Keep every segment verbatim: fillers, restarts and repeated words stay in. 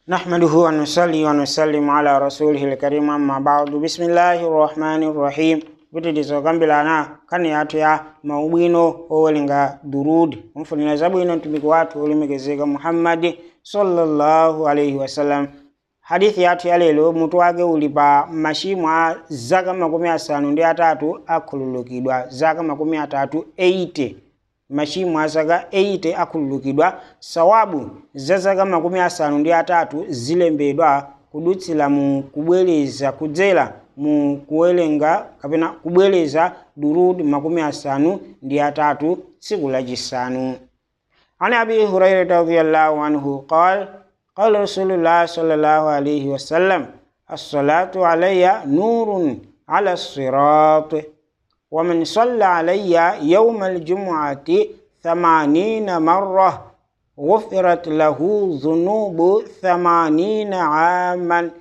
نحمده ونصلي ونسلم على رسوله الكريم أما بعد بسم الله الرحمن الرحيم bitidizo kambilana kani yatu ya maubwino owelenga durud umfunira zabwino mtumiki watu ulimegezeka Muhammad sallallahu alayhi wasallam. Hadithi yatu ya lelo mutu wake ulipa mashimwa zaka makumi asanu ndi atatu akhululukidwa zaka makumi atatu eighty mashimwa zaka eighty akhululukidwa sawabu za zaka makumi asanu ndi atatu zilembedwa kudutsila mu kubweleza kudzera mu kuwelenga kapena kubweleza durud makumi asanu ndi atatu tsiku lachisanu. Ani Abi Hurairah radhiyallahu anhu qala qala Rasulullah sallallahu alayhi wasallam as-salatu alayya nurun ala as-sirat wa man salla alayya yawm al-jum'ati thamanina marra ghufirat lahu dhunubu thamanina aman.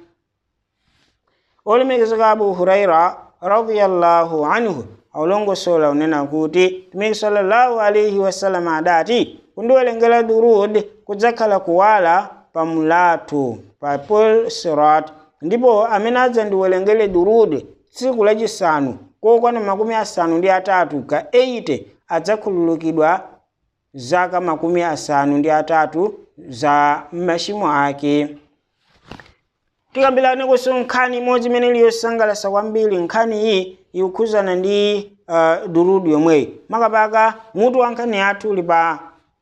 Olimegezeka Abu Hurairah radhiyallahu anhu aulongo sola unena kuti Mtume sallallahu alayhi wasallam adati kundiwelengera durud kudzakhala kuwala pamulatu pa pol sirat, ndipo amene adza ndiwelengere durud tsiku lachisanu kokwana makumi asanu ndi atatu ka eighty adzakhululukidwa zaka makumi asanu ndi atatu za mashimo ake. Tikambirane kuhusu nkhani imodzi imene iliyosangalatsa kwambiri. Nkhani iyi ikukhuzana ndi uh, durud yomweyi. Makapaka mutu wa nkhani yathu uli pa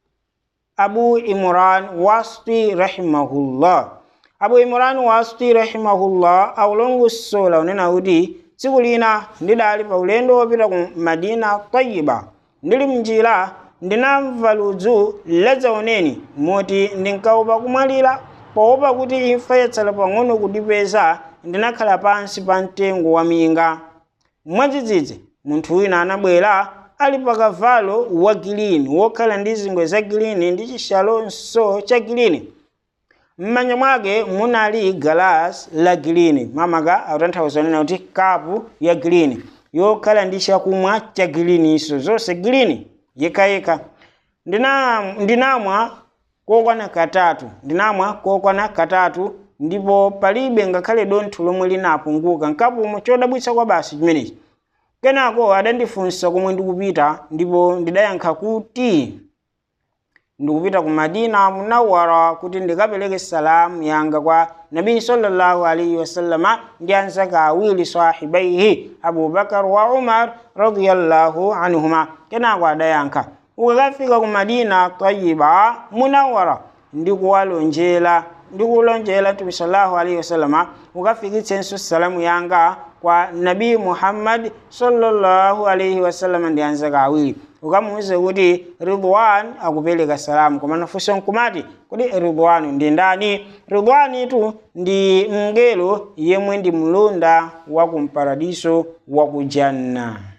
Abu Imran Wasti rahimahullah. Abu Imran Wasti rahimahullah aulongosola unena kuti tsiku lina ndidali pa ulendo wopita ku Madina Tayyiba, ndili mnjira ndinamva ludzu ladzaoneni moti ndinkaopa kumwalira. Poopa kuti imfa yatsala pang'ono kundipeza, ndinakhala pansi pa mtengo wa minga. Mwadzidzidzi munthu wina anabwera ali pa kavalo wa girini wokhala ndi zingwe za girini ndi chishalonso cha girini. M'manja mwake munali galasi la girini, mamaka akutanthauza nena kuti kapu ya girini yokhala ndi chakumwa cha girininso zonse girini yekayeka. Ndina ndinamwa kokwana katatu ndinamwa kokwana katatu ndipo palibe ngakhale dontho lomwe linapunguka nkapumo. Chodabwitsa kwa basi chimenechi. Kenako adandifunsa komwe ndikupita, ndipo ndidayankha kuti ndikupita ku Madina Munawwara kuti ndikapereke salamu yanga kwa Nabii sallallahu alayhi wasallama ndi anzake awiri sahibaihi Abu Bakar wa Umar radhiyallahu anhuma. Kenako adayankha ukakafika ku Madina Tayyiba Munawwara ndikuwalonjera ndikulonjera Mtume sallallahu alayhi wasallama ukafikitsenso salamu yanga kwa Nabii Muhammad sallallahu alayhi wasallam ndi anzake awiri, ukamuuze kuti Ridwan akupereka salamu. Koma nafunsa nkumati kuti Ridwan ndi ndani? Ridwan tu ndi mngelo yemwe ndi mlonda wa kumparadiso wa kujanna.